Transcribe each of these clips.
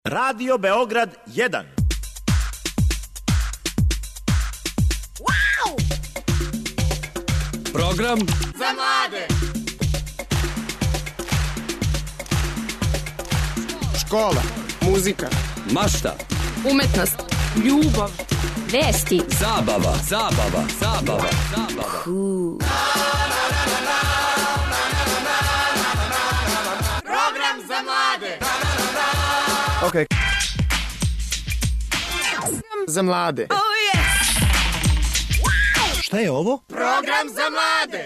Radio Beograd 1. Wow! Program za mlade. Škola, muzika, mašta, umetnost, ljubav, vesti, zabava. Program za mlade. Ok. Za mlade. Oh yes! Wow! Šta je ovo? Program za mlade.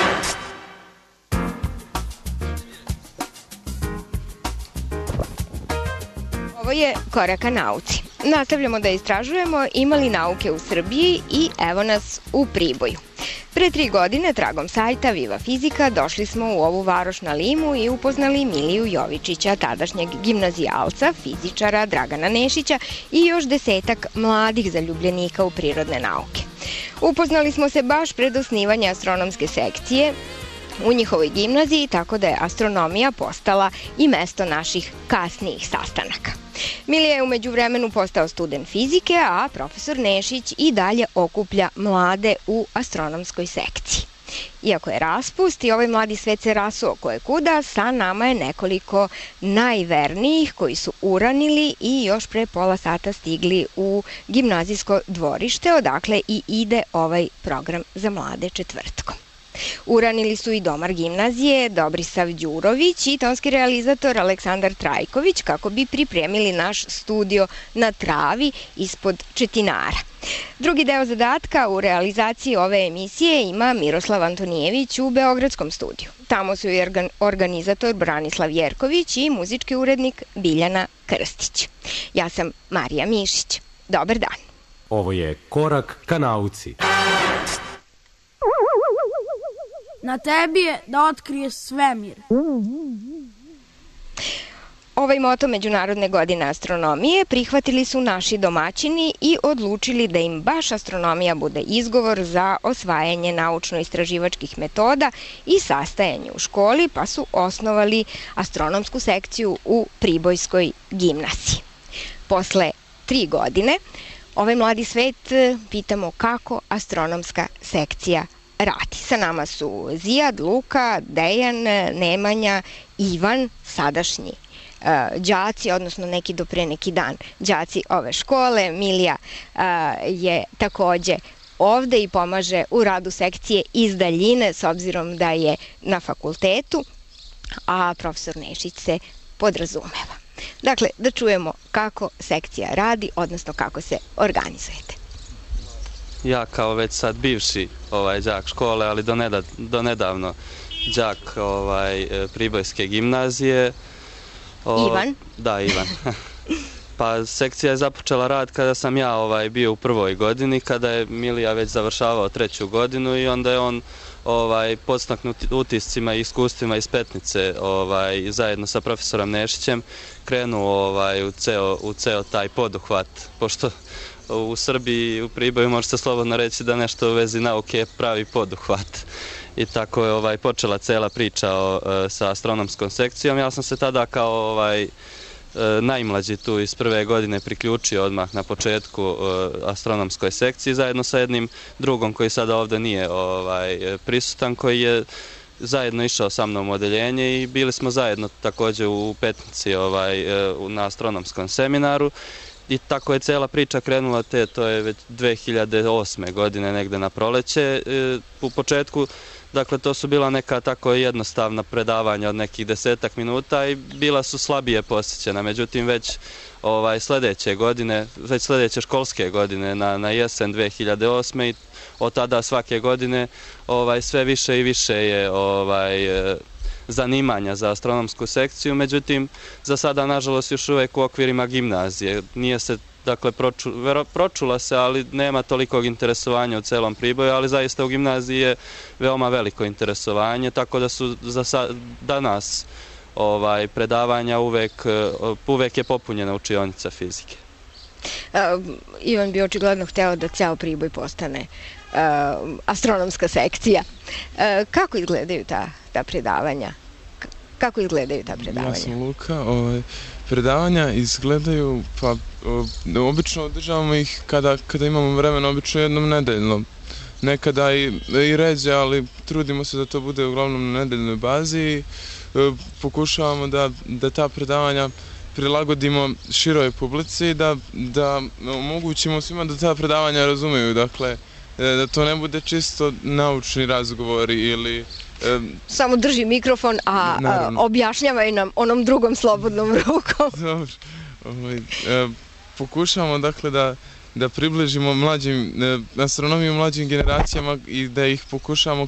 Ovo je Korak ka nauci. Nastavljamo da istražujemo ima li nauke u Srbiji i evo nas u Priboju. Pre 3 godine, tragom sajta Viva Fizika, došli smo u ovu varoš na Limu i upoznali Miliju Jovičića, tadašnjeg gimnazijalca, fizičara Dragana Nešića i još 10-ak mladih zaljubljenika u prirodne nauke. Upoznali smo se baš pred osnivanje astronomske sekcije u njihovoj gimnaziji, tako da je astronomija postala i mesto naših kasnijih sastanaka. Milija je umeđu vremenu postao student fizike, a profesor Nešić i dalje okuplja mlade u astronomskoj sekciji. Iako je raspust i ovaj mladi svet se rasuo koje kuda, sa nama je nekoliko najvernijih koji su uranili i još pre pola sata stigli u gimnazijsko dvorište, odakle i ide ovaj program za mlade četvrtkom. Uranili su i domar gimnazije Dobrisav Đurović i tonski realizator Aleksandar Trajković kako bi pripremili naš studio na travi ispod Četinara. Drugi deo zadatka u realizaciji ove emisije ima Miroslav Antonijević u Beogradskom studiju. Tamo su i organizator Branislav Jerković i muzički urednik Biljana Krstić. Ja sam Marija Mišić. Dobar dan. Ovo je Korak ka nauci. Na tebi je da otkriješ svemir. Ovaj moto Međunarodne godine astronomije prihvatili su naši domaćini i odlučili da im baš astronomija bude izgovor za osvajanje naučno-istraživačkih metoda i sastajanje u školi, pa su osnovali astronomsku sekciju u Pribojskoj gimnaziji. Posle 3 godine ovaj mladi svet pitamo kako astronomska sekcija radi. Sa nama su Zijad, Luka, Dejan, Nemanja, Ivan, sadašnji đaci, odnosno neki do pre neki dan đaci ove škole. Milija je takođe ovde i pomaže u radu sekcije iz daljine s obzirom da je na fakultetu, a profesor Nešić se podrazumeva. Dakle, da čujemo kako sekcija radi, odnosno kako se organizujete. Ja kao već sad bivši đak škole, ali do nedavno đak Pribojske gimnazije. Ivan? Da, Ivan. Pa sekcija je započela rad kada sam ja bio u 1. godini, kada je Milija već završavao 3. godinu i onda je on podstaknut utiscima i iskustvima iz Petnice zajedno sa profesorom Nešićem krenuo u ceo taj poduhvat, pošto u Srbiji, u Priboju može se slobodno reći da nešto u vezi nauke je pravi poduhvat. I tako je počela cela priča sa astronomskom sekcijom. Ja sam se tada kao najmlađi tu iz 1. godine priključio odmah na početku astronomskoj sekciji zajedno sa jednim drugom koji sada ovde nije prisutan, koji je zajedno išao sa mnom u odeljenje i bili smo zajedno takođe u Petnici na astronomskom seminaru. I tako je cela priča krenula, to je već 2008. godine negde na proleće. U početku, dakle, to su bila neka tako jednostavna predavanja od nekih 10-ak minuta i bila su slabije posjećena. Međutim, već sledeće školske godine na jesen 2008. i od tada svake godine sve više i više je zanimanja za astronomsku sekciju, međutim, za sada, nažalost, još uvek u okvirima gimnazije. Nije se, dakle, pročula se, ali nema tolikog interesovanja u celom Priboju, ali zaista u gimnaziji je veoma veliko interesovanje, tako da su za danas predavanja uvek je popunjena učionica fizike. Ivan bi očigledno hteo da ceo Priboj postane astronomska sekcija. Kako izgledaju ta predavanja? Kako izgledaju ta predavanja? Ja sam Luka, predavanja izgledaju, pa obično održavamo ih kada imamo vremena, obično jednom nedeljno. Nekada i ređe, ali trudimo se da to bude uglavnom na nedeljnoj bazi i pokušavamo da ta predavanja prilagodimo široj publici, da omogućimo svima da ta predavanja razumeju, dakle, da to ne bude čisto naučni razgovori ili... Samo drži mikrofon, a objašnjavaj nam onom drugom slobodnom rukom. Dobro. Pokušavamo, dakle, da približimo astronomiju mlađim generacijama i da ih pokušamo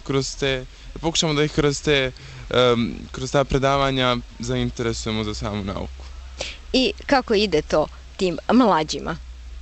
kroz ta predavanja zainteresujemo za samu nauku. I kako ide to tim mlađima?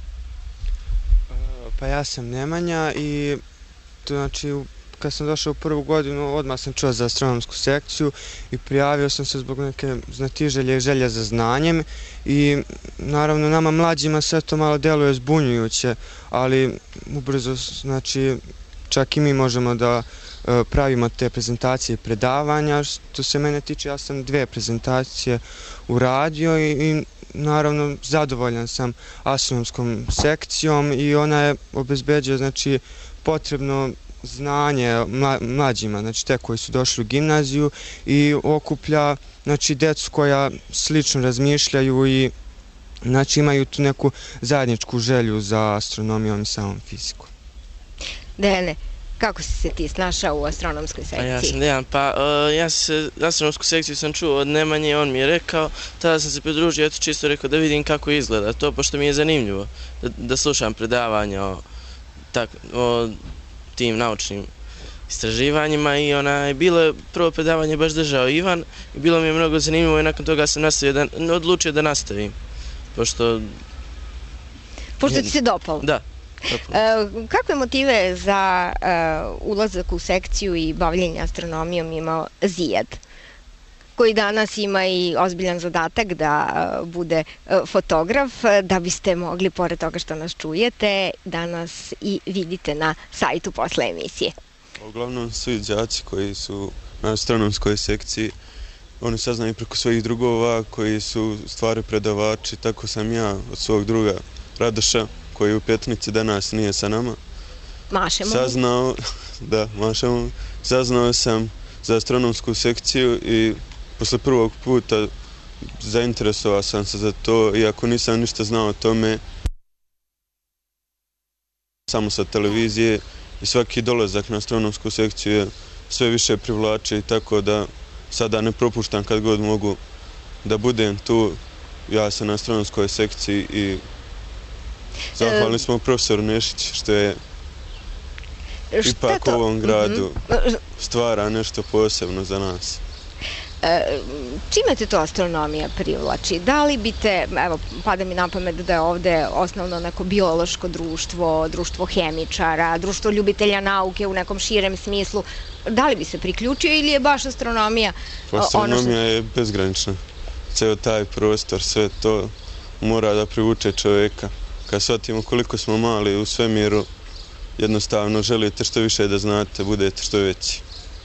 Pa ja sam Nemanja i to znači kad sam došao u prvu godinu odmah sam čuo za astronomsku sekciju i prijavio sam se zbog neke znatiželje i želje za znanjem i naravno nama mlađima sve to malo deluje zbunjujuće, ali ubrzo znači čak i mi možemo da pravimo te prezentacije i predavanja. Što se mene tiče, ja sam 2 prezentacije uradio i naravno zadovoljan sam astronomskom sekcijom i ona je obezbeđuje znači potrebno znanje mlađima, znači te koji su došli u gimnaziju i okuplja znači decu koja slično razmišljaju i znači imaju tu neku zajedničku želju za astronomijom i samom fizikom. Dejane, kako si se ti snašao u astronomskoj sekciji? Ja sam Dejan, ja astronomsku sekciju sam čuo od Nemanje, on mi je rekao, tada sam se pridružio, eto čisto rekao da vidim kako izgleda to, pošto mi je zanimljivo da slušam predavanja o tim naučnim istraživanjima i bilo je prvo predavanje baš držao Ivan i bilo mi je mnogo zanimljivo i nakon toga sam odlučio da nastavim, pošto ti se dopalo? Da. Kakve motive za ulazak u sekciju i bavljenje astronomijom imao Zijad, koji danas ima i ozbiljan zadatak da bude fotograf, da biste mogli, pored toga što nas čujete, da nas i vidite na sajtu posle emisije? Uglavnom svi đaci koji su na astronomskoj sekciji, oni saznaju preko svojih drugova koji su stvari predavači, tako sam ja od svog druga Radoša, koji u Petnici danas nije sa nama. Mašemo. Saznao sam za astronomsku sekciju i posle prvog puta zainteresovao sam se za to, iako nisam ništa znao o tome, samo sa televizije i svaki dolazak na astronomsku sekciju je sve više privlači, tako da sada ne propuštam kad god mogu da budem tu. Ja sam na astronomskoj sekciji i zahvalni smo profesoru Nešić što je ipak u ovom gradu stvara nešto posebno za nas. Čime te to astronomija privlači? Da li bite, evo, pada mi na pamet da je ovde osnovno neko biološko društvo, društvo hemičara, društvo ljubitelja nauke u nekom širem smislu, da li bi se priključio ili je baš astronomija? Astronomija je bezgranična. Ceo taj prostor, sve to mora da privuče čoveka. Kad shvatimo koliko smo mali u svemiru, jednostavno želite što više da znate, budete što veći.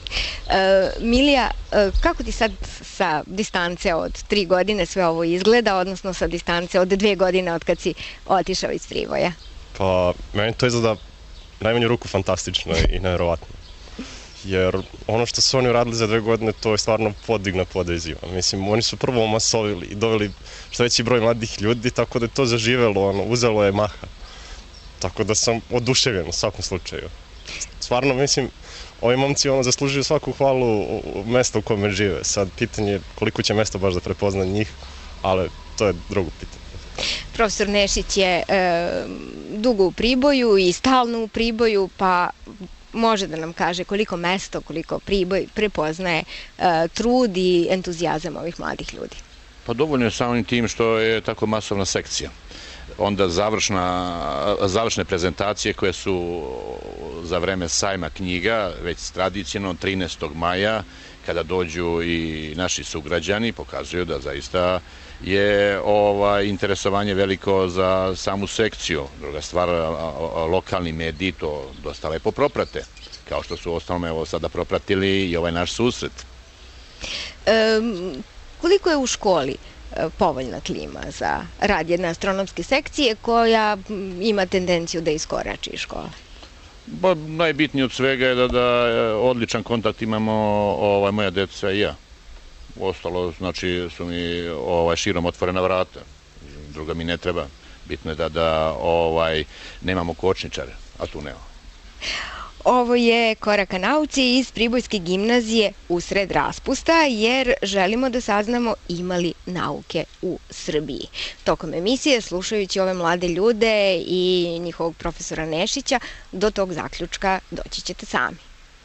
Milija, kako ti sad sa distance od 3 godine sve ovo izgleda, odnosno sa distance od 2 godine od kad si otišao iz Priboja? Pa, meni to izgleda najmanju ruku fantastično i nevjerovatno. Jer ono što su oni uradili za 2 godine, to je stvarno podig na podeziva. Mislim, oni su prvo masovili i doveli što veći broj mladih ljudi, tako da je to zaživelo, uzelo je maha. Tako da sam oduševljen u svakom slučaju. Stvarno, mislim, ovi momci zaslužuju svaku hvalu u mesto u kome žive. Sad, pitanje je koliko će mesto baš da prepozna njih, ali to je drugo pitanje. Profesor Nešić je dugo u Priboju i stalno u Priboju, pa može da nam kaže koliko mesto, koliko Priboj prepoznaje trud i entuzijazam ovih mladih ljudi. Pa dovoljno je samim tim što je tako masovna sekcija. Onda završne prezentacije koje su za vreme sajma knjiga, već tradicionalno 13. maja, kada dođu i naši sugrađani, pokazuju da zaista je interesovanje veliko za samu sekciju. Druga stvar, lokalni mediji to dosta lepo proprate, kao što su ostalom evo sada propratili i ovaj naš susret. Koliko je u školi povoljna klima za rad jedne astronomske sekcije koja ima tendenciju da iskorači iz škole? Najbitnije od svega je da odličan kontakt imamo moja deca i ja. Ostalo, znači, su mi širom otvorena vrata. Druga mi ne treba. Bitno je da nemamo kočničare, a tu nema. Ovo je Korak ka nauci iz Pribojske gimnazije usred raspusta, jer želimo da saznamo ima li nauke u Srbiji. Tokom emisije, slušajući ove mlade ljude i njihovog profesora Nešića, do tog zaključka doći ćete sami.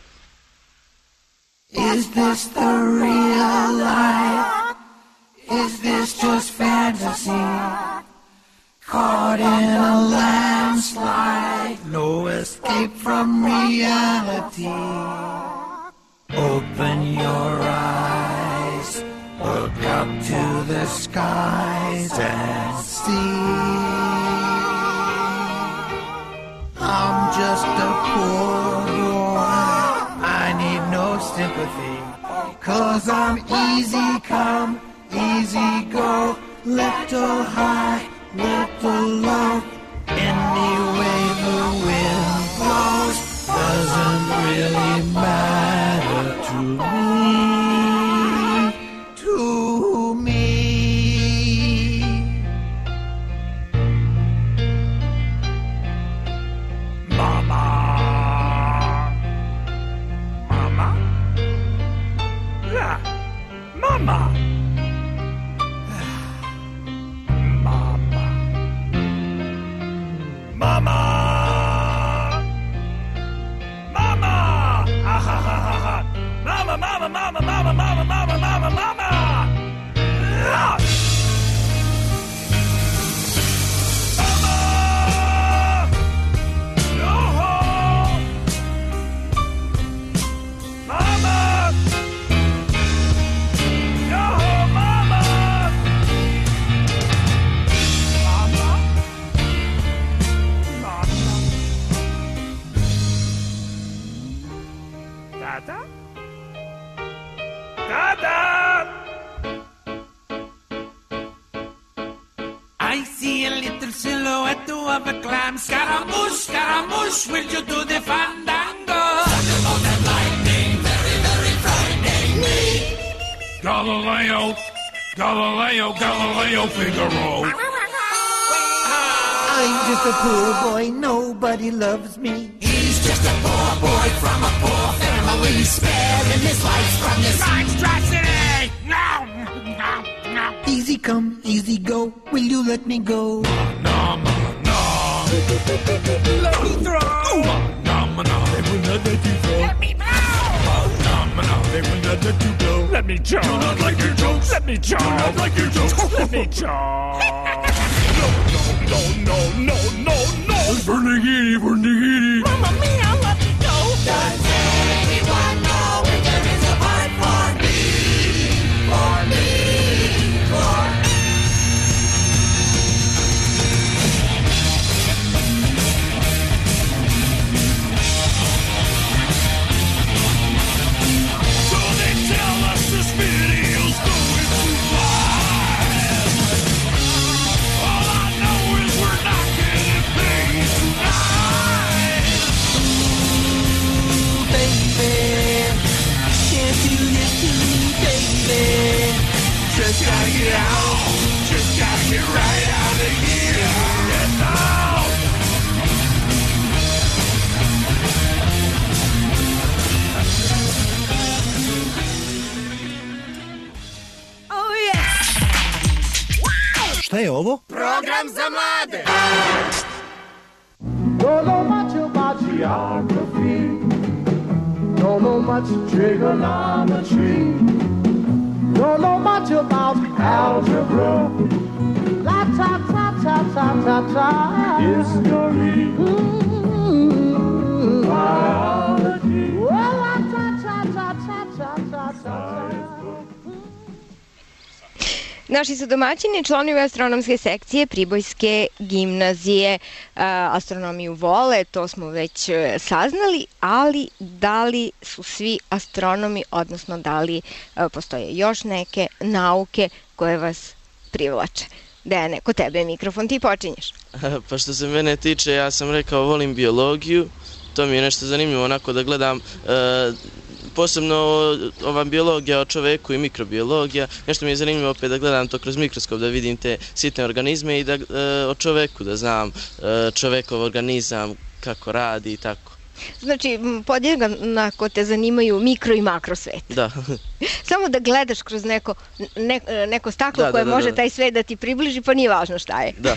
Is this the real life? Is this just fantasy? Caught in a landslide, no escape from reality. Open your eyes, look up to the skies and see. I'm just a poor boy, I need no sympathy, 'cause I'm easy come, easy go, little high, little low. Any way the wind blows doesn't really matter to me, to me. Mama, mama, yeah, mama. Mama! Mama! Ha ha ha ha ha! Mama, mama, mama, mama, mama, mama, mama, mama! Ah! Mama! Yo-ho! Mama! Yo-ho, mama! Tata? Tata! I see a little silhouette of a clam. Scaramouche, Scaramouche, will you do the fandango? Thunderbolt and lightning, very, very frightening me. Galileo, Galileo, Galileo, Figaro. I'm just a poor boy, nobody loves me. He's just a poor boy from a poor family, sparing his life from this monstrosity. No, no, no. Easy come, easy go, will you let me go? No, no, no. Let me throw. No, no, no, they will not let you throw. Let me blow. No, no, they will not let you go. Let me choke. Do not like your jokes. Let me choke. Do not like your jokes. Let me choke. No, no, no, no, no. Vernigiri, Vernigiri. Mamma mia, let me go. Does anyone know if there is a part for me? For me, for me. So they tell us this video's going too fast. All I know is we're not getting paid tonight. Ooh, baby, can't do this to me, baby. Just gotta get out, just gotta get right out of here. Get out. Oh yes! Šta je ovo? Program za mlade! Don't know much about geography. Don't know much trigonometry. Don't know much about algebra. La ta ta ta ta ta ta. History. Biology. Well, la ta ta ta ta ta ta ta. Naši su domaćini članovi astronomske sekcije Pribojske gimnazije. Astronomiju vole, to smo već saznali, ali da li su svi astronomi, odnosno da li postoje još neke nauke koje vas privlače? Dejane, kod tebe je mikrofon, ti počinješ. Pa što se mene tiče, ja sam rekao volim biologiju, to mi je nešto zanimljivo onako da gledam, posebno ova biologija o čoveku i mikrobiologija, nešto mi je zanimljivo opet da gledam to kroz mikroskop, da vidim te sitne organizme i da o čoveku da znam čovekov organizam, kako radi i tako. Znači, podjednako te zanimaju mikro i makro svet. Da. Samo da gledaš kroz neko staklo koje može taj svet da ti približi, pa nije važno šta je. Da.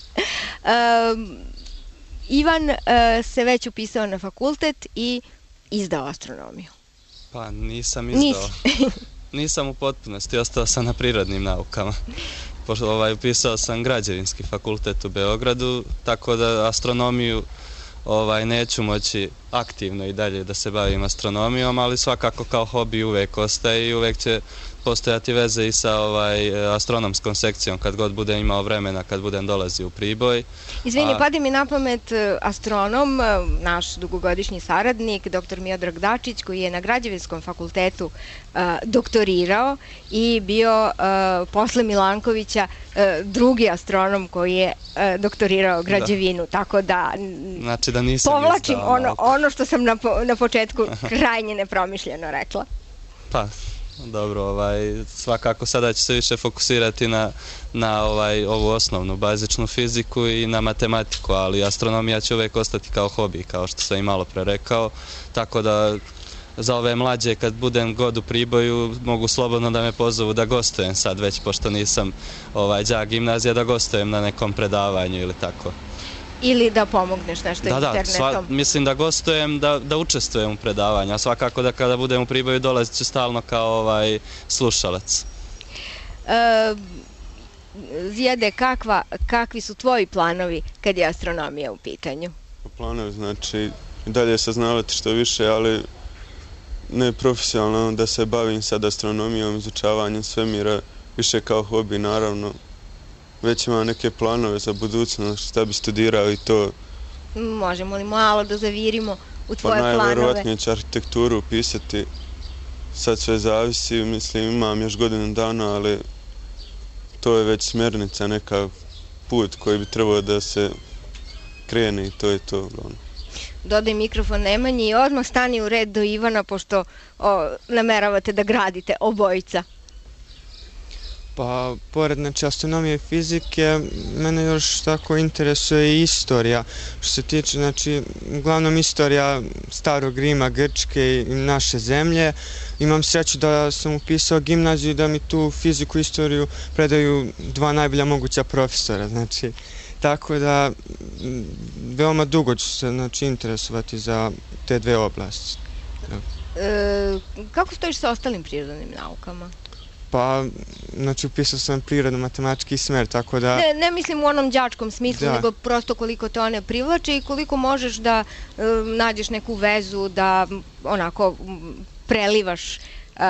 Ivan se već upisao na fakultet i izdao astronomiju. Pa nisam izdao. Nisam u potpunosti, ostao sam na prirodnim naukama. Upisao sam građevinski fakultet u Beogradu, tako da astronomiju neću moći aktivno i dalje da se bavim astronomijom, ali svakako kao hobi uvek ostaje i uvek će postojati veze i sa astronomskom sekcijom kad god budem imao vremena, kad budem dolazio u Priboj. Izvini, padi mi na pamet astronom, naš dugogodišnji saradnik, dr. Miodrag Dačić, koji je na Građevinskom fakultetu doktorirao i bio posle Milankovića drugi astronom koji je doktorirao građevinu, tako da povlačim ono što sam na početku krajnje nepromišljeno rekla. Pa, dobro, svakako sada ću se više fokusirati na ovu osnovnu bazičnu fiziku i na matematiku, ali astronomija će uvek ostati kao hobi, kao što sam i malo pre rekao, tako da za ove mlađe kad budem god u Priboju mogu slobodno da me pozovu da gostujem sad već, pošto nisam đak gimnazija, da gostujem na nekom predavanju ili tako. Ili da pomogneš nešto internetom. Da, mislim da gostujem, da učestvujem u predavanju, a svakako da kada budem u Priboju dolazit ću stalno kao slušalac. Zijade, kakvi su tvoji planovi kad je astronomija u pitanju? Planovi, znači, i dalje saznavati što više, ali ne profesionalno da se bavim sad astronomijom, izučavanjem svemira, više kao hobi, naravno. Već imam neke planove za budućnost, šta bi studirao i to. Možemo li malo da zavirimo u tvoje planove? Pa najverovatnije ću arhitekturu upisati, sad sve zavisi, mislim imam još godinu dana, ali to je već smjernica, neka put koji bi trebao da se krene i to je to. Dodaj mikrofon Nemanji i odmah stani u red do Ivana, pošto nameravate da gradite obojica. Pa, pored astronomije i fizike, mene još tako interesuje i istorija. Što se tiče, znači, uglavnom istorija starog Rima, Grčke i naše zemlje. Imam sreću da sam upisao gimnaziju i da mi tu fiziku i istoriju predaju dva najbolja moguća profesora, znači, tako da veoma dugo ću se, znači, interesovati za te dve oblasti. Kako stojiš sa ostalim prirodnim naukama? Pa, znači, upisao sam prirodno-matematički smer, tako da... Ne mislim u onom đačkom smislu, nego prosto koliko te one privlače i koliko možeš da nađeš neku vezu, da onako prelivaš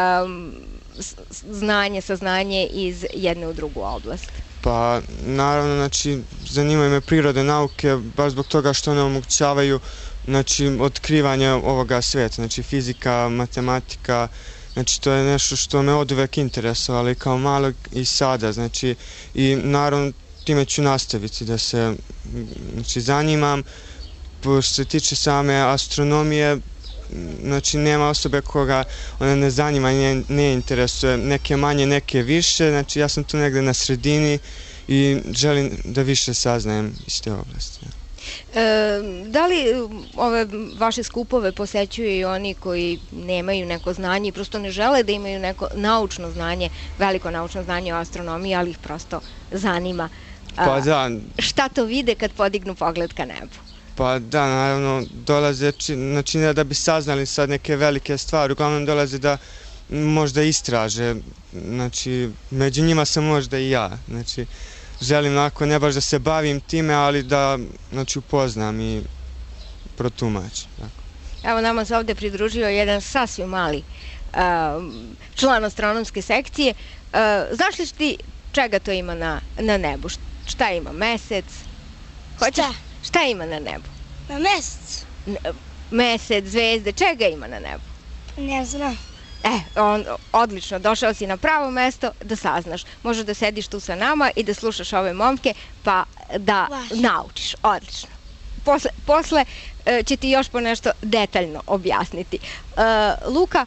saznanje iz jedne u drugu oblast. Pa, naravno, znači, zanimaju me prirode nauke, baš zbog toga što one omogućavaju, znači, otkrivanje ovoga sveta, znači, fizika, matematika. Znači, to je nešto što me od uvek interesovalo i kao malo i sada, znači, i naravno time ću nastaviti da se, znači, zanimam. Što se tiče same astronomije, znači, nema osobe koga ona ne zanima i ne interesuje, neke manje, neke više, znači, ja sam tu negde na sredini i želim da više saznajem iz te oblasti. Da li ove vaše skupove posećuju i oni koji nemaju neko znanje i prosto ne žele da imaju neko naučno znanje, veliko naučno znanje o astronomiji, ali ih prosto zanima? Pa da. Šta to vide kad podignu pogled ka nebu? Pa da, naravno, dolaze, znači ne da bi saznali sad neke velike stvari, uglavnom dolaze da možda istraže, znači među njima sam možda i ja, znači želim onako ne baš da se bavim time, ali da, znači, upoznam i protumačim. Evo, nama se ovde pridružio jedan sasvim mali član astronomske sekcije. Znaš li ti čega to ima na nebu? Šta ima? Mesec? Šta? Šta ima na nebu? Na mesec. Mesec, zvezde, čega ima na nebu? Ne znam. Odlično, došao si na pravo mesto da saznaš. Možeš da sediš tu sa nama i da slušaš ove momke, pa da naučiš. Odlično. Posle će ti još po nešto detaljno objasniti. Luka,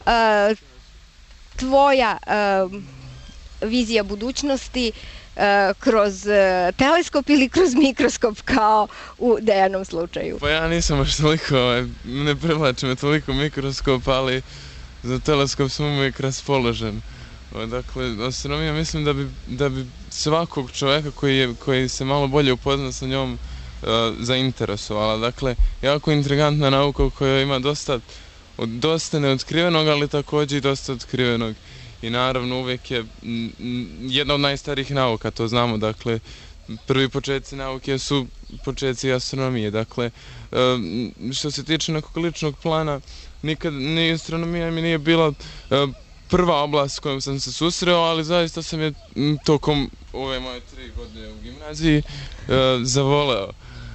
tvoja vizija budućnosti kroz teleskop ili kroz mikroskop kao u Dejanom slučaju? Pa ja nisam baš toliko, ne privlači me toliko mikroskop, ali za teleskop sam uvijek raspoložen. Dakle, astronomija mislim da bi svakog čoveka koji se malo bolje upozna sa njom zainteresovala. Dakle, jako intrigantna nauka u kojoj ima dosta neotkrivenog, ali također i dosta otkrivenog. I naravno uvijek je jedna od najstarijih nauka, to znamo. Dakle, prvi početci nauke su početci astronomije. Dakle, što se tiče nekog ličnog plana, nikad ni astronomija mi nije bila prva oblast s kojom sam se susreo, ali zaista sam je tokom ove moje 3 godine u gimnaziji zavoleo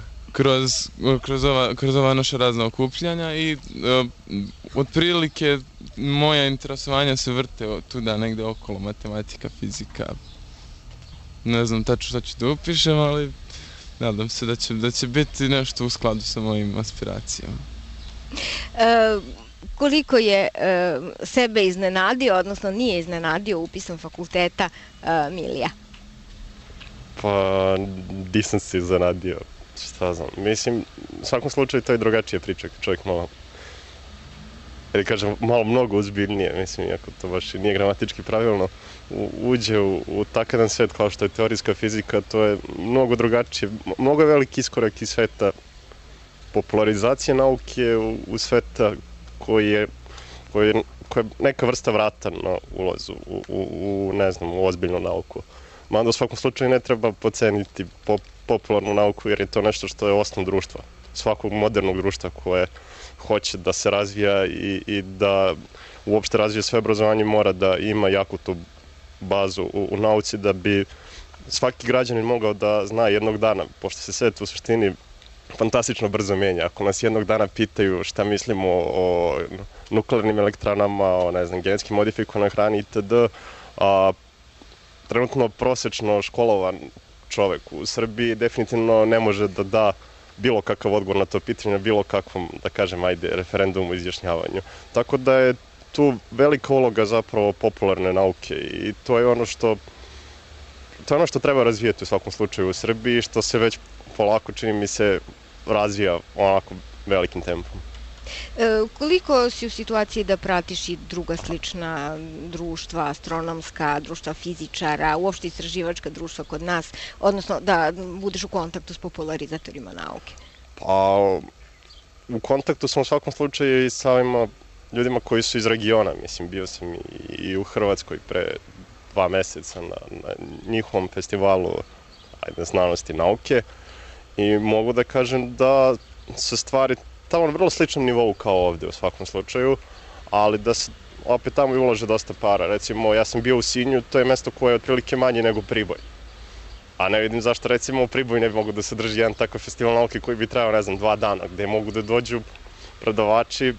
kroz ova naša razna okupljanja i otprilike moja interesovanja se vrte tuda negde okolo matematika, fizika. Ne znam tačno šta ću da upišem, ali nadam se da će biti nešto u skladu sa mojim aspiracijama. Koliko je sebe iznenadio, odnosno nije iznenadio upisom fakulteta Milija? Pa, nisam se iznenadio, šta znam. Mislim, u svakom slučaju to je drugačija priča, čovjek malo, malo mnogo uzbiljnije, mislim, iako to baš nije gramatički pravilno, uđe u takav jedan svet kao što je teorijska fizika, to je mnogo drugačije, mnogo veliki iskorak iz sveta popularizacije nauke u sveta koji je neka vrsta vrata na ulazu u ozbiljnu nauku. Mada u svakom slučaju ne treba podceniti popularnu nauku jer je to nešto što je osnov društva. Svakog modernog društva koje hoće da se razvija i da uopšte razvije sve obrazovanje mora da ima jaku tu bazu u nauci da bi svaki građanin mogao da zna jednog dana, pošto se svet u suštini fantastično brzo menja. Ako nas jednog dana pitaju šta mislimo o nuklearnim elektranama, o genetski modifikovanoj hrani itd., trenutno prosečno školovan čovek u Srbiji definitivno ne može da da bilo kakav odgovor na to pitanje, na bilo kakvom, da kažem, referendumu, izjašnjavanju. Tako da je tu velika uloga zapravo popularne nauke i to je ono što treba razvijeti u svakom slučaju u Srbiji, što se već polako, čini mi se, razvija onako velikim tempom. Koliko si u situaciji da pratiš i druga slična društva, astronomska, društva fizičara, uopšte istraživačka društva kod nas, odnosno da budeš u kontaktu s popularizatorima nauke? Pa, u kontaktu sam u svakom slučaju i sa ovima ljudima koji su iz regiona. Mislim, bio sam i u Hrvatskoj pre 2 meseca na njihovom festivalu znanosti i nauke i mogu da kažem da se stvari tamo na vrlo sličnom nivou kao ovde u svakom slučaju, ali da se opet tamo i ulaže dosta para. Recimo, ja sam bio u Sinju, to je mesto koje je otprilike manje nego Priboj. A ne vidim zašto recimo u Priboju ne bi mogu da se drži jedan takav festival nauke koji bi trajao, 2 dana, gde mogu da dođu predavači,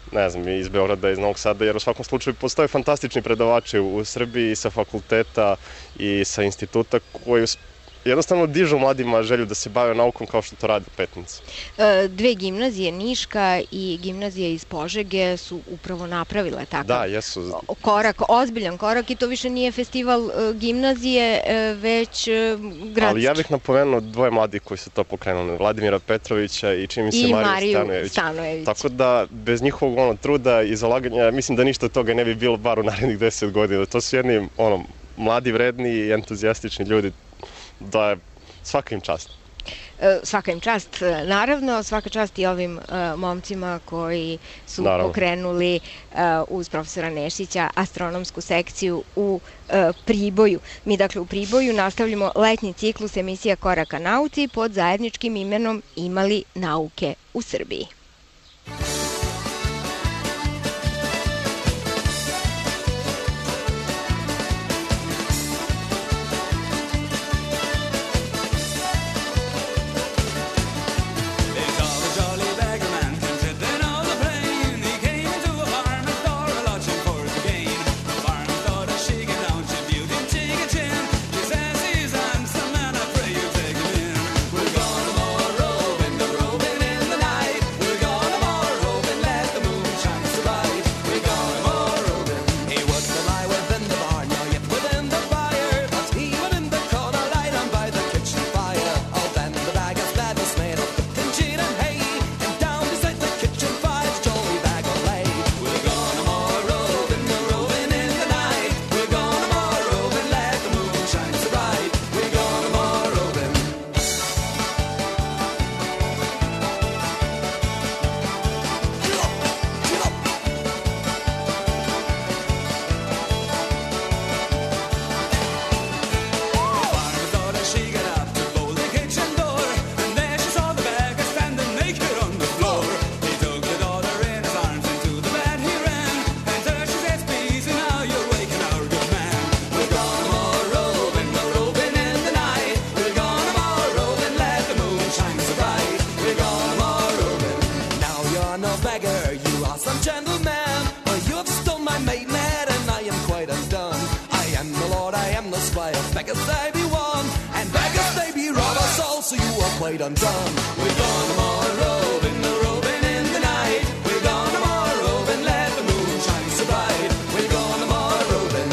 iz Beograda, iz Novog Sada, jer u svakom slučaju postoje fantastični predavači u Srbiji sa fakulteta i sa instituta koji jednostavno dižu mladima želju da se bave naukom kao što to radi u Petnici. 2 gimnazije, Niška i gimnazija iz Požege, su upravo napravile takav korak, ozbiljan korak i to više nije festival gimnazije, već gradski. Ali ja bih napomenuo 2 mladih koji su to pokrenuli, Vladimira Petrovića i čini mi se Mariju Stanojević. Tako da bez njihovog truda i zalaganja, mislim da ništa od toga ne bi bilo bar u narednih 10 godina. To su jedni mladi, vredni i entuzijastični ljudi. Da je svaka im čast. Svaka im čast, naravno, svaka čast i ovim momcima koji su pokrenuli uz profesora Nešića astronomsku sekciju u Priboju. Mi dakle u Priboju nastavljamo letnji ciklus emisija Koraka nauci pod zajedničkim imenom Ima li nauke u Srbiji? Jolly beggar man came tripping on the plain. He came into a farm and store a lodging for beggars they be won, and beggars they be robbers, so you are played undone. We're gone tomorrow, roving in the night. We're gone tomorrow, roving, let the moon shine so bright. We're gone tomorrow, roving.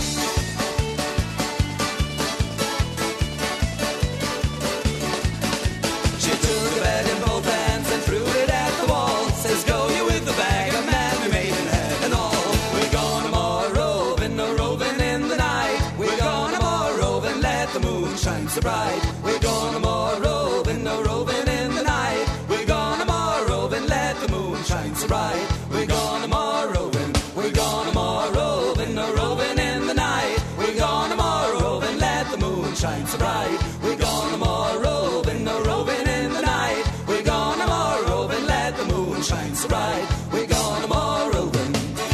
She took a bag in both hands and threw it at the wall. Says, go you with the bag of man we made in heaven all. We're gone tomorrow, roving in the night. We're gone tomorrow, roving, let the moon shine so bright. We're gone tomorrow, roving in the night. We're gone tomorrow, roving, let the moon shine so bright. We're gone tomorrow, roving. We're gone tomorrow, roving in the night. We're gone tomorrow, roving, let the moon shine so bright. We're gone tomorrow, roving in the night. We're gone tomorrow, roving, let the moon shine so bright. We're gone tomorrow, roving.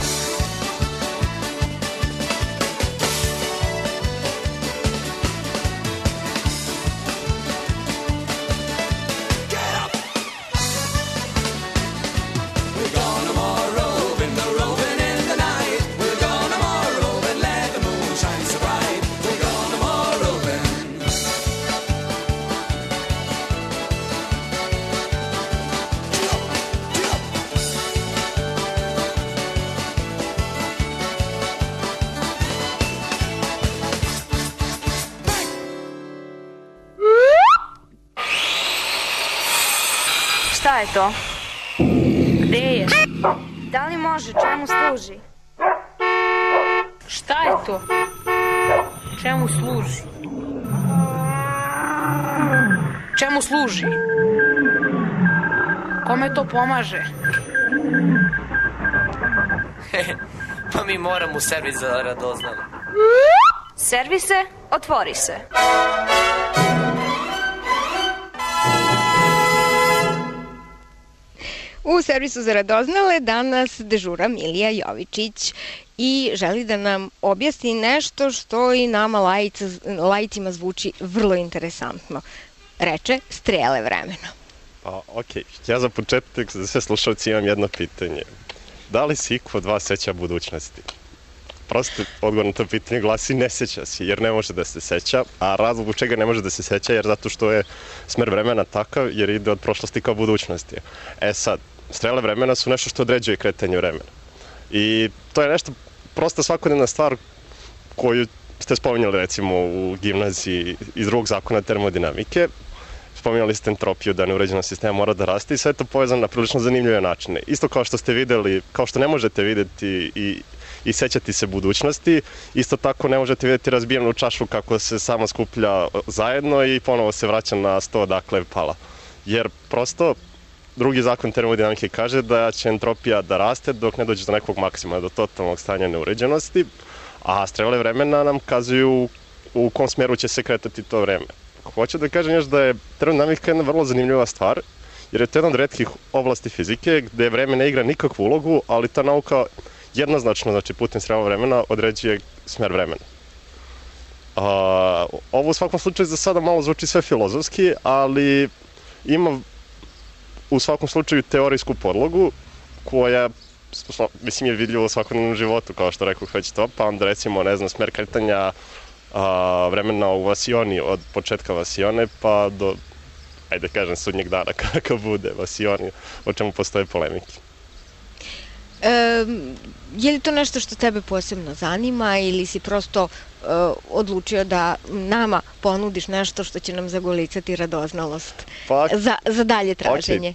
Šta je to? Gde je? Da li može? Čemu služi? Šta je to? Čemu služi? Čemu služi? Kome to pomaže? Pa mi moramo u servis za radoznalo. Servise, otvori se. U servisu za radoznale danas dežura Milija Jovičić i želi da nam objasni nešto što i nama laicima zvuči vrlo interesantno. Reče strele vremena. Pa, okej. Ja za početak za sve slušalci imam jedno pitanje. Da li se iko od vas seća budućnosti? Prosto odgovor na to pitanje glasi ne seća se, jer ne može da se seća, a razlog u čega ne može da se seća jer zato što je smer vremena takav jer ide od prošlosti kao budućnosti. E sad, strele vremena su nešto što određuje kretanje vremena. I to je nešto prosta svakodnevna stvar koju ste spominjali recimo u gimnaziji iz drugog zakona termodinamike. Spominjali ste entropiju, da neuređeno sistema mora da raste i sve je to povezano na prilično zanimljive načine. Isto kao što ste videli, kao što ne možete videti i sećati se budućnosti, isto tako ne možete videti razbijenu čašu kako se sama skuplja zajedno i ponovo se vraća na sto odakle je pala. Jer prosto drugi zakon termodinamike kaže da će entropija da raste dok ne dođe do nekog maksimuma, do totalnog stanja neuređenosti, a strele vremena nam kazuju u kom smjeru će se kretati to vreme. Hoću da kažem još da je termodinamika jedna vrlo zanimljiva stvar, jer je to jedna od retkih oblasti fizike gde vreme ne igra nikakvu ulogu, ali ta nauka jednoznačno, znači putem strela vremena, određuje smjer vremena. Ovo u svakom slučaju za sada malo zvuči sve filozofski, ali ima u svakom slučaju teorijsku podlogu koja mislim je vidljivo u svakodnevnom životu, kao što rekao već to, pa onda recimo, ne znam, smjer kretanja vremena u vasioni od početka vasione pa do, ajde kažem, sudnjeg dana kakav bude vasioni, o čemu postoje polemike. Je li to nešto što tebe posebno zanima ili si prosto odlučio da nama ponudiš nešto što će nam zagolicati radoznalost za dalje traženje?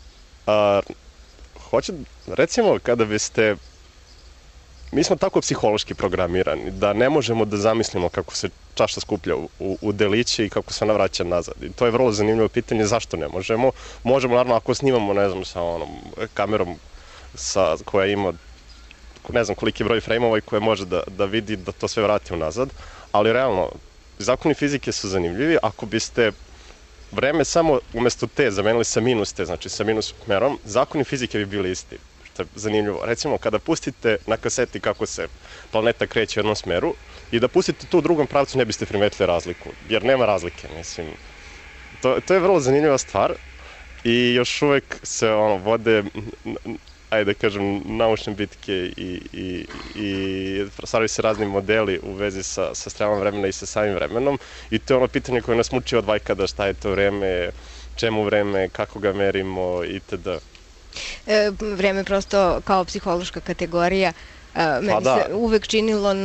Hoću, recimo, kada biste... Mi smo tako psihološki programirani da ne možemo da zamislimo kako se čaša skuplja u deliće i kako se ona vraća nazad. I to je vrlo zanimljivo pitanje zašto ne možemo. Možemo, naravno, ako snimamo, ne znam, sa onom kamerom koja ima ne znam koliki broj frejmova i koja može da vidi da to sve vrati unazad, ali realno, zakoni fizike su zanimljivi. Ako biste vreme samo umjesto t zamenili sa minus t, znači sa minus merom, zakoni fizike bi bili isti. Što je zanimljivo. Recimo, kada pustite na kaseti kako se planeta kreće u jednom smeru i da pustite to u drugom pravcu, ne biste primetili razliku, jer nema razlike, mislim. To je vrlo zanimljiva stvar i još uvek se vode ajde da kažem, naučne bitke i stvaraju se razni modeli u vezi sa strelom vremena i sa samim vremenom i to je ono pitanje koje nas muči od vajkada, šta je to vreme, čemu vreme, kako ga merimo itd. Vreme prosto kao psihološka kategorija meni se uvek činilo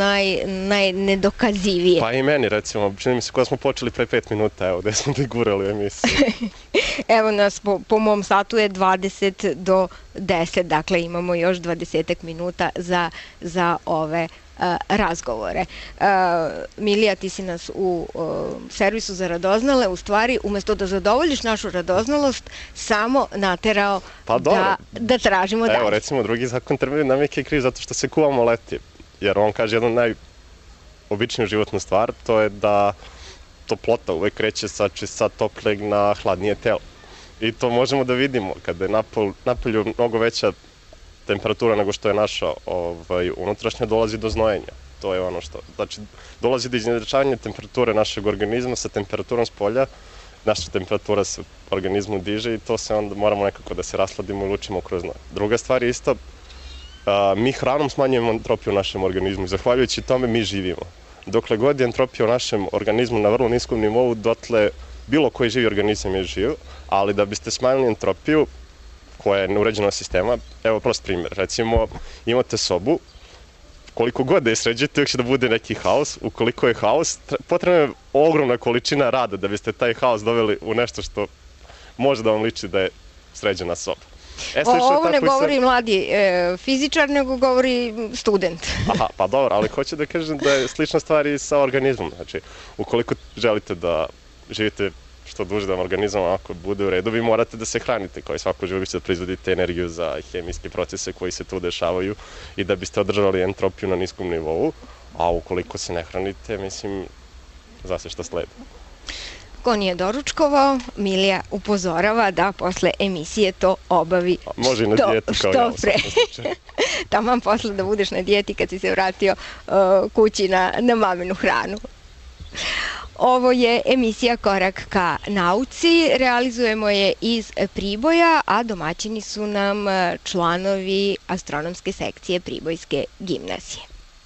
najnedokazivije. Pa i meni, recimo, čini mi se kada smo počeli pre 5 minuta, evo, gde smo gurali u emisiju. Evo nas, po mom satu je 20 do 10, dakle imamo još 20 minuta za ove razgovore. Milija, ti si nas u servisu za radoznale, u stvari, umesto da zadovoljiš našu radoznalost, samo naterao da tražimo dalje. Evo, recimo, drugi zakon termodinamike je kriv zato što se kuvamo leti, jer on kaže jednu najobičniju životnu stvar, to je da toplota uvek kreće sa toplijeg na hladnije telo. I to možemo da vidimo kada je napolju mnogo veća temperatura nego što je naša unutrašnja, dolazi do znojenja. To je ono što, znači, dolazi do izjednačavanja temperature našeg organizma sa temperaturom s polja, naša temperatura se organizmu diže i to se onda moramo nekako da se rasladimo i lučimo kroz znoj. Druga stvar je isto, mi hranom smanjujemo entropiju u našem organizmu i zahvaljujući tome mi živimo. Dokle god je entropija u našem organizmu na vrlo niskom nivou, dotle bilo koji živi organizam je živ, ali da biste smanjili entropiju, koja je neuređena sistema, evo prost primjer, recimo imate sobu, koliko god da je sređete, uvijek će da bude neki haos, ukoliko je haos, potrebna je ogromna količina rada da biste taj haos doveli u nešto što može da vam liči da je sređena soba. Ovo ne govori mladi fizičar, nego govori student. Aha, pa dobro, ali hoću da kažem da je slična stvar i sa organizmom, znači ukoliko želite da živite što duže da vam organizam ako bude u redu, vi morate da se hranite, kao i svako živo ćete da proizvodite energiju za hemijske procese koji se tu dešavaju i da biste održali entropiju na niskom nivou, a ukoliko se ne hranite, mislim, zna se šta sledi. Ko nije doručkovao, Milija upozorava da posle emisije to obavi može i na dijetu kao ja. Taman posle da budeš na dijeti kad si se vratio kući na maminu hranu. Ovo je emisija Korak ka nauci, realizujemo je iz Priboja, a domaćini su nam članovi astronomske sekcije Pribojske gimnazije.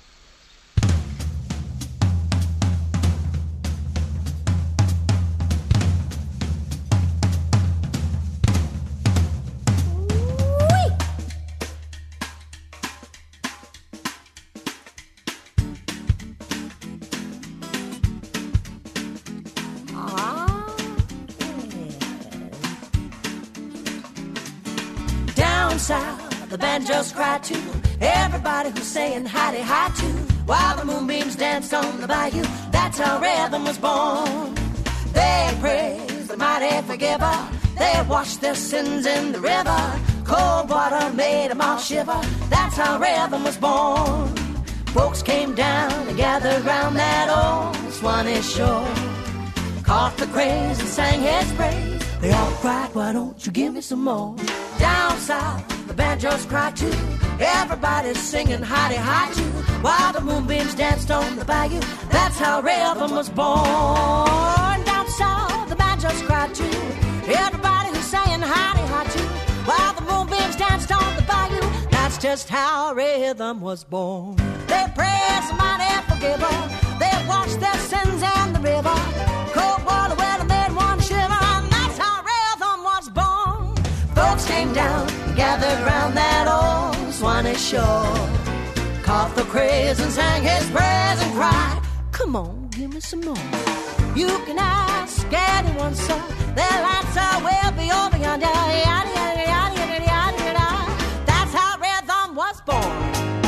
The banjos cry too, everybody who's saying howdy hi to, while the moonbeams danced on the bayou, that's how rhythm was born. They praised the mighty forgiver, they washed their sins in the river, cold water made them all shiver, that's how rhythm was born. Folks came down and gathered round that old Swanee shore, caught the craze and sang his praise, they all cried, why don't you give me some more? Down south the banjos cry too, everybody's singing howdy hi too, while the moonbeams danced on the bayou, that's how rhythm was born. Down south the banjos cry too, everybody who's saying howdy hi too, while the moonbeams danced on the bayou, that's just how rhythm was born. They praise the mighty forgiver, they washed their sins in the river, cold water well made one shiver, and that's how rhythm was born. Folks came down, gathered round that old Swanee shore, caught the craze and sang his praise and cried, come on, give me some more. You can ask anyone, sir, their answer will be over yonder. Yada, yada, yada, yada, yada, yada. That's how rhythm was born.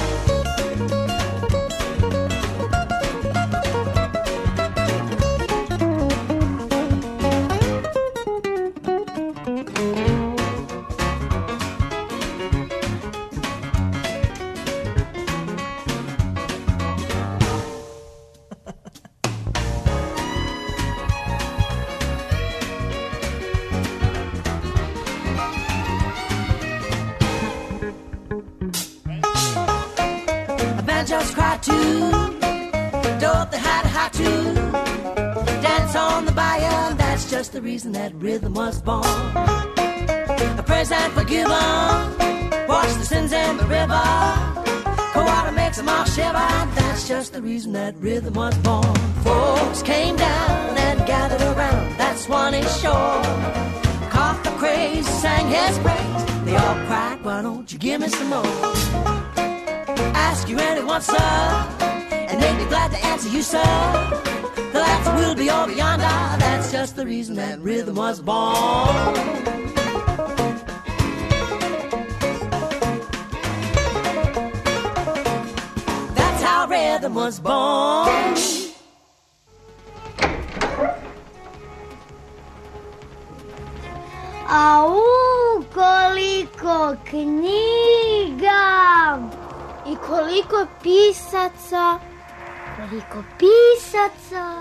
Just cry too, don't they hide high too, dance on the bayou, that's just the reason that rhythm was born. A praise and forgive 'em, Watch the sins in the river. Cold water makes them all shiver. That's just the reason that rhythm was born. Folks came down and gathered around that Swanee shore. Caught the craze, sang his praise. They all cried, why don't you give me some more? Ask you anyone, sir, and they'd be glad to answer you, sir. The laughter will be over yonder. That's just the reason that rhythm was born. That's how rhythm was born. Au, koliko knjiga i koliko pisaca, koliko pisaca.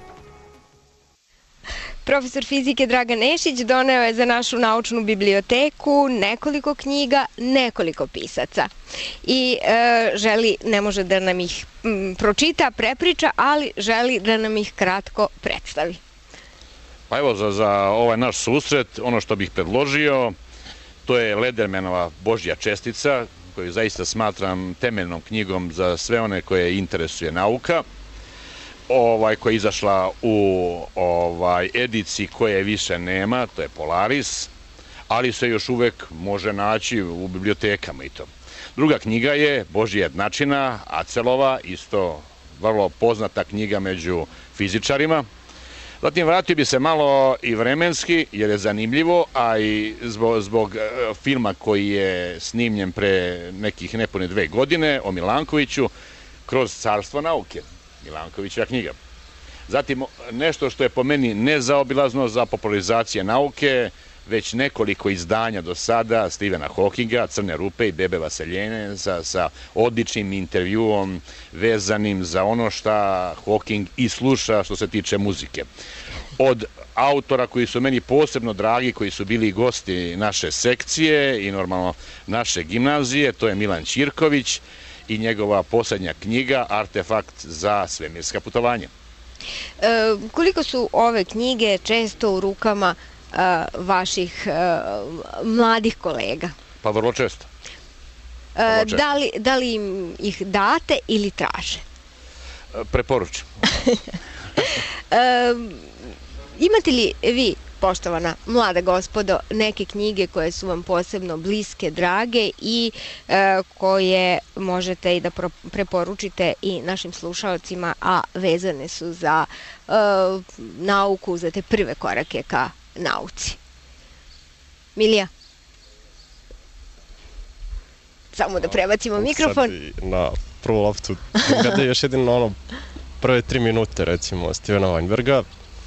Profesor fizike Dragan Nešić doneo je za našu naučnu biblioteku nekoliko knjiga, nekoliko pisaca. I želi, ne može da nam ih pročita, prepriča, ali želi da nam ih kratko predstavi. Pa evo, za ovaj naš susret, ono što bih predložio, to je Ledermanova Božja čestica, koju zaista smatram temeljnom knjigom za sve one koje interesuje nauka, koja je izašla u ediciji koje više nema, to je Polaris, ali se još uvek može naći u bibliotekama i to. Druga knjiga je Božja jednačina, Acelova, isto vrlo poznata knjiga među fizičarima. Zatim vratio bi se malo i vremenski, jer je zanimljivo, a i zbog filma koji je snimljen pre nekih nepune 2 godine o Milankoviću, Kroz carstvo nauke, Milankovićeva knjiga. Zatim nešto što je po meni nezaobilazno za popularizacije nauke, već nekoliko izdanja do sada, Stephena Hawkinga, Crne rupe i Bebe Vaseljene, sa odličnim intervjuom vezanim za ono šta Hawking i sluša što se tiče muzike. Od autora koji su meni posebno dragi, koji su bili gosti naše sekcije i normalno naše gimnazije, to je Milan Ćirković i njegova poslednja knjiga Artefakt za svemirska putovanja. Koliko su ove knjige često u rukama vaših mladih kolega? Pa vrlo često. Da li im ih date ili traže? Preporučujem. Imate li vi, poštovana mlada gospodo, neke knjige koje su vam posebno bliske, drage i koje možete i da preporučite i našim slušalcima, a vezane su za nauku, za te prve korake ka nauci? Milija? Samo da prebacimo mikrofon. Sad na prvu loptu, kada je još jedino prve 3 minute, recimo, Stevena Weinberga,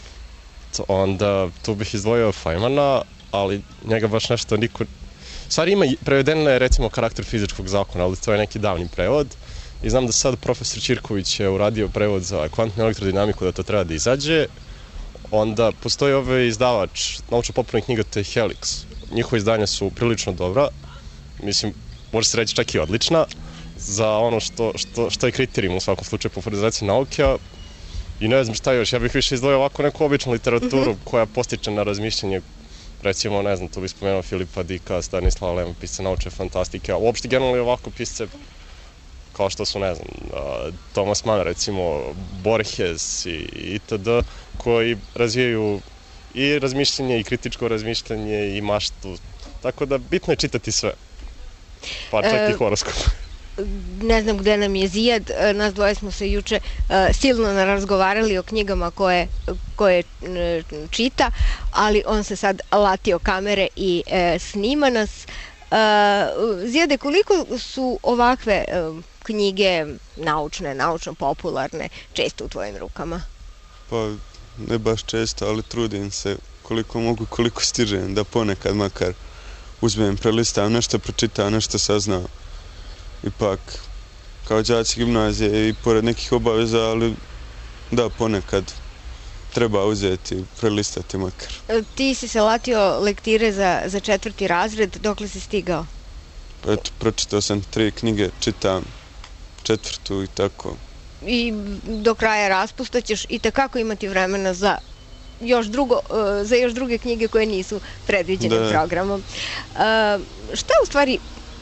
onda tu bih izdvojio Feynmana, ali njega baš nešto niko... Stvari ima, prevedeno je recimo Karakter fizičkog zakona, ali to je neki davni prevod. I znam da sad profesor Ćirković je uradio prevod za kvantnu elektrodinamiku, da to treba da izađe. Onda postoji ovaj izdavač, naučno-popularna knjiga, to je Helix. Njihova izdanja su prilično dobra, mislim, može se reći čak i odlična, za ono što je kriterijum u svakom slučaju popularizacije nauke. I ne znam šta još, ja bih više izdvojio ovako neku običnu literaturu koja postiče na razmišljanje, recimo, ne znam, tu bih spomenuo Filipa Dika, Stanislava Lema, pisce naučne fantastike, a uopšte generalno ovako pisce kao što su, ne znam, Thomas Mann, recimo, Borges i itd., koji razvijaju i razmišljanje, i kritičko razmišljanje, i maštu, tako da bitno je čitati sve, pa čak i horoskop. Ne znam gde nam je Zijad, nas dvoje smo se juče silno razgovarali o knjigama koje čita, ali on se sad latio kamere i snima nas. Zijade, koliko su ovakve knjige naučne, naučno-popularne često u tvojim rukama? Pa ne baš često, ali trudim se koliko mogu, koliko stižem, da ponekad makar uzmem, prelistam nešto, pročitam nešto, saznam. Ipak, kao đaci gimnazije i pored nekih obaveza, ali da, ponekad treba uzeti, prelistati makar. Ti si se latio lektire za 4. razred, dokle si stigao? Eto, pročitao sam 3 knjige, čitam 4. i tako. I do kraja raspusta ćeš i tekako imati vremena za još druge knjige koje nisu predviđene programom. Šta u stvari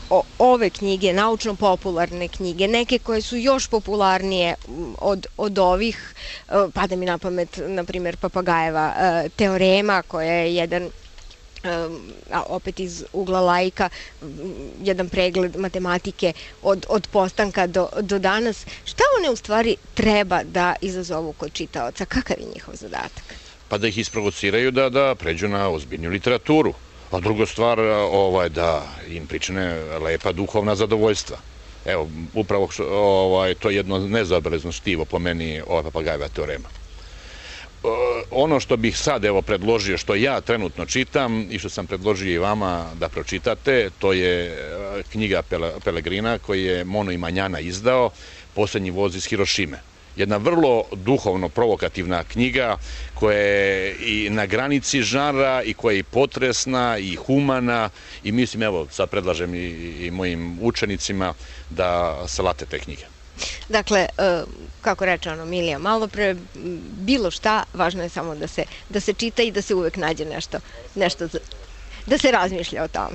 ove knjige, naučno-popularne knjige, neke koje su još popularnije od ovih, pada mi na pamet, na primjer, Papagajeva teorema, koja je jedan, opet iz ugla laika, jedan pregled matematike od postanka do danas. Šta one u stvari treba da izazovu kod čitaoca? Kakav je njihov zadatak? Pa da ih isprovociraju da pređu na ozbiljnju literaturu. A druga stvar, da im pričine lepa duhovna zadovoljstva. Evo, upravo to je jedno nezabeležno štivo po meni ova Papagajeva teorema. Ono što bih sad predložio, što ja trenutno čitam i što sam predložio i vama da pročitate, to je knjiga Pelegrina koji je Mono i Manjana izdao, Poslednji voz iz Hirošime. Jedna vrlo duhovno provokativna knjiga koja je i na granici žanra i koja je i potresna i humana i mislim, evo, sad predlažem i mojim učenicima da se late te knjige. Dakle, kako reče Milija malo pre, bilo šta, važno je samo da se čita i da se uvek nađe nešto da se razmišlja o tome.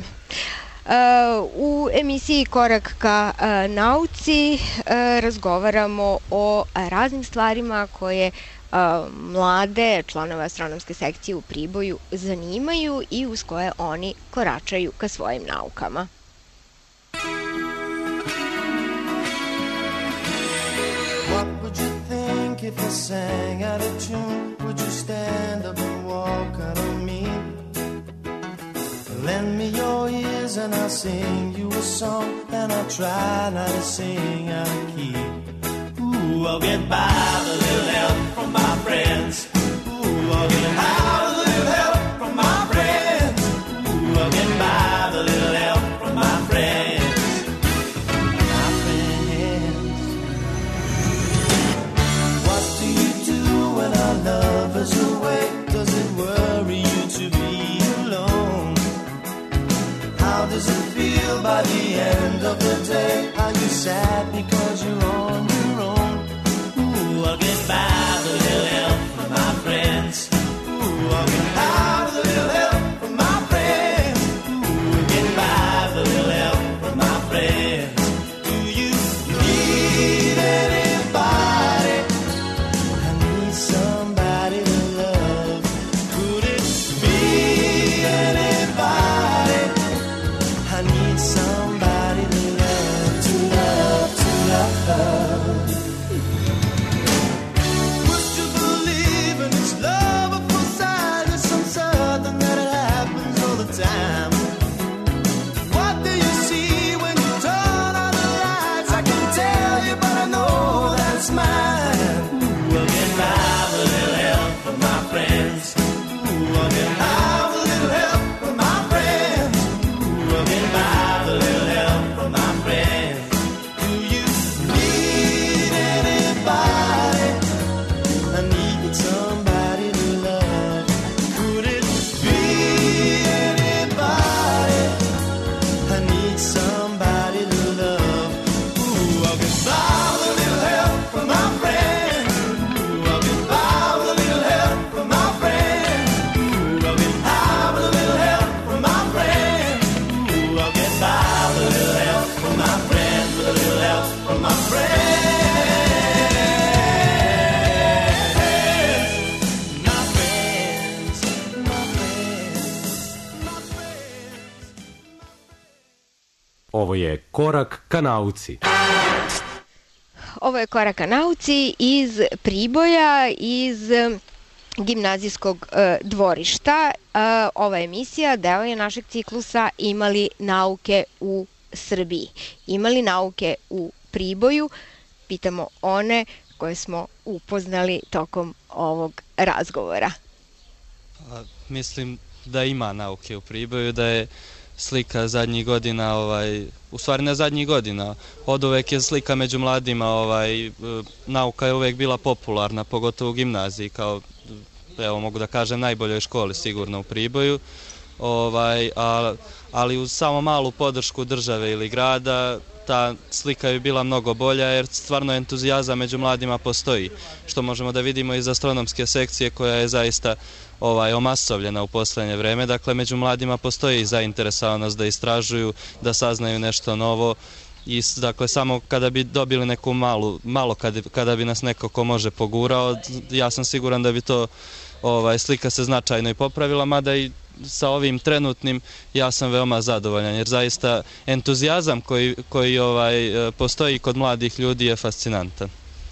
U emisiji Korak ka nauci razgovaramo o raznim stvarima koje mlade članove astronomske sekcije u Priboju zanimaju i uz koje oni koračaju ka svojim naukama. What would you think if I sang out of tune? Would you stand up and walk out on me? Lend me your ears and I'll sing you a song, and I'll try not to sing out of key. Ooh, I'll get by with a little help from my friends. Ooh, I'll get by with a little help from my friends. Ooh, I'll get by with a little help from my friends. My friends. What do you do when our love is away? Does it worry you to be alone? How does it feel by the end of the day? Are you sad because you're on your own? Ooh, I'll get by with a little help from my friends. Ooh, I'll get by with a little help from my friends. Ooh, I'll get by with a little help from my friends. Do you need anybody? I need somebody to love. Could it be anybody? I need somebody to love, to love, to love. Would you believe in this love at first sight? It's something that it happens all the time. What do you see when you turn on the lights? I can tell you, but I know that it's mine. Ooh, I'll get by with a little help from my friends. Ooh, I'll get by with a little help from my friends. Ooh, I'll get by with a little help from my friends. Do you need anybody? I need somebody to love. Could it be anybody? I need somebody to love. Ooh, I'll get by with a little help from my friends. Ooh, I'll get by with a little help from my friends. Ooh, I'll get by with a little help from my friends. Ooh, I'll get by with a little help from my friends, with a little help from my friends. My friends, my friends. Ovo je Korak ka nauci. Ovo je Korak ka nauci iz Priboja, iz gimnazijskog dvorišta. Ova emisija deo je našeg ciklusa Imali nauke u Srbiji. Imali nauke u Priboju? Pitamo one koje smo upoznali tokom ovog razgovora. Mislim da ima nauke u Priboju, da je slika zadnjih godina, u stvari ne zadnjih godina, od uvek je slika među mladima, nauka je uvek bila popularna, pogotovo u gimnaziji, kao, evo mogu da kažem, najboljoj školi sigurno u Priboju, ali uz samo malu podršku države ili grada, ta slika bi bila mnogo bolja, jer stvarno entuzijazam među mladima postoji, što možemo da vidimo iz astronomske sekcije koja je zaista omasovljena u poslednje vreme. Dakle, među mladima postoji zainteresovanost da istražuju, da saznaju nešto novo i dakle, samo kada bi dobili neku malo kada bi nas neko ko može pogurao, ja sam siguran da bi to slika se značajno i popravila, mada i sa ovim trenutnim ja sam veoma zadovoljan, jer zaista entuzijazam koji postoji kod mladih ljudi je fascinantan.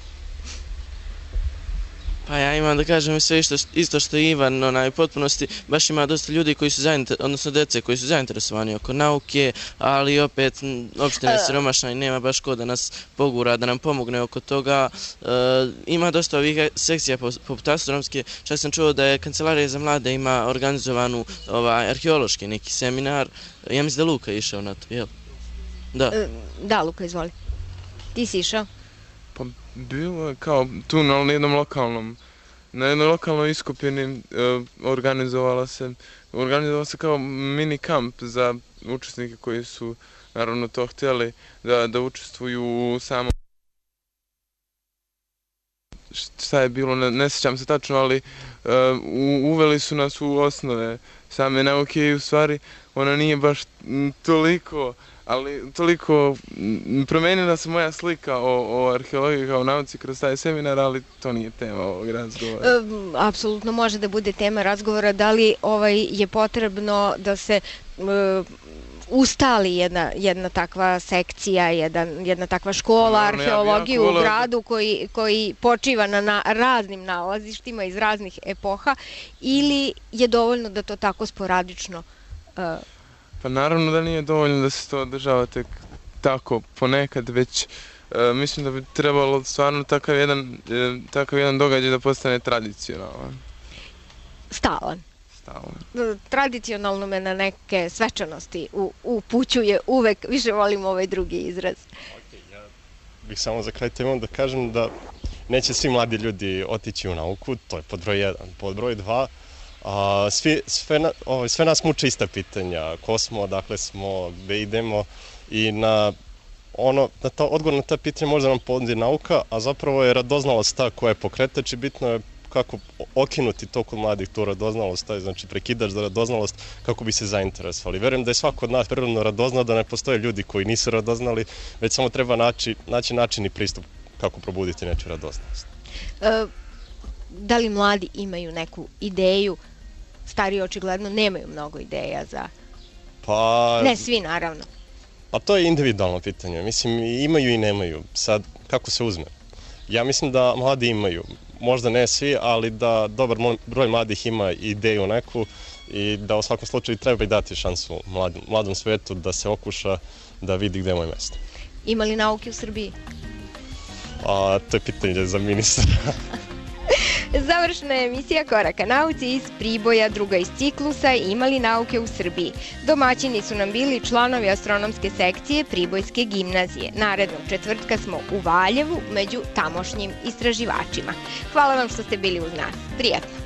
Pa ja imam da kažem sve isto što je Ivan, u potpunosti, baš ima dosta ljudi koji su odnosno dece koji su zainteresovani oko nauke, ali opet opština je siromašna i nema baš ko da nas pogura, da nam pomogne oko toga. Ima dosta ovih sekcija poput astronomske, čak sam čuo da je Kancelarija za mlade ima organizovanu arheološki neki seminar, ja mislim da Luka je išao na to, jel? Da, Luka, izvoli. Ti si išao? Pa bilo je kao tu na jednom lokalnoj iskupini organizovala se kao mini kamp za učesnike koji su naravno to htjeli da učestvuju u samom, šta je bilo, ne sjećam se tačno, ali uveli su nas u osnove same nauke i u stvari ona nije baš toliko, ali toliko promenila se moja slika o arheologiji kao nauci kroz taj seminar, ali to nije tema ovog razgovora. Apsolutno može da bude tema razgovora, da li je potrebno da se ustali jedna takva sekcija, jedna takva škola arheologije u gradu koji počiva na raznim nalazištima iz raznih epoha, ili je dovoljno da to tako sporadično? Pa naravno da nije dovoljno da se to održava tek tako ponekad, već mislim da bi trebalo stvarno takav jedan događaj da postane tradicionalan. Stalan. Tradicionalno me na neke svečanosti upućuje uvek, više volim ovaj drugi izraz. Ja bih samo za kraj temom da kažem da neće svi mladi ljudi otići u nauku, to je pod broj 1. Pod broj 2, sve nas muče ista pitanja, ko smo, odakle smo, gde idemo, i odgovor na ta pitanja može nam ponudi nauka, a zapravo je radoznalost ta koja je pokretač i bitno je kako okinuti to kod mladih, tu radoznalost, znači prekidač za radoznalost, kako bi se zainteresovali. Verujem da je svako od nas prirodno radoznao, da ne postoje ljudi koji nisu radoznali, već samo treba naći način i pristup kako probuditi nečiju radoznalost. Da li mladi imaju neku ideju? Stariji očigledno nemaju mnogo ideja za... Ne svi, naravno. Pa to je individualno pitanje. Mislim, imaju i nemaju. Sad, kako se uzme? Ja mislim da mladi imaju. Možda ne svi, ali da dobar broj mladih ima ideju neku i da u svakom slučaju treba i dati šansu mladom svetu da se okuša, da vidi gde je moje mesto. Ima li nauke u Srbiji? To je pitanje za ministra. Završna je emisija Koraka nauci iz Priboja, druga iz ciklusa Ima li nauke u Srbiji. Domaćini su nam bili članovi astronomske sekcije Pribojske gimnazije. Narednog četvrtka smo u Valjevu među tamošnjim istraživačima. Hvala vam što ste bili uz nas. Prijatno!